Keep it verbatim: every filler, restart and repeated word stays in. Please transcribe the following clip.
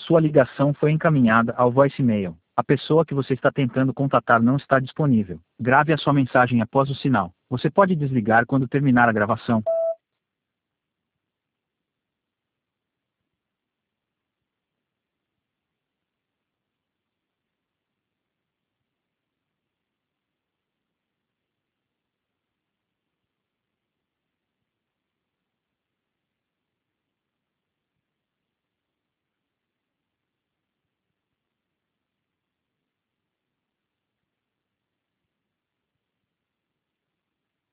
Sua ligação foi encaminhada ao voicemail. A pessoa que você está tentando contatar não está disponível. Grave a sua mensagem após o sinal. Você pode desligar quando terminar a gravação.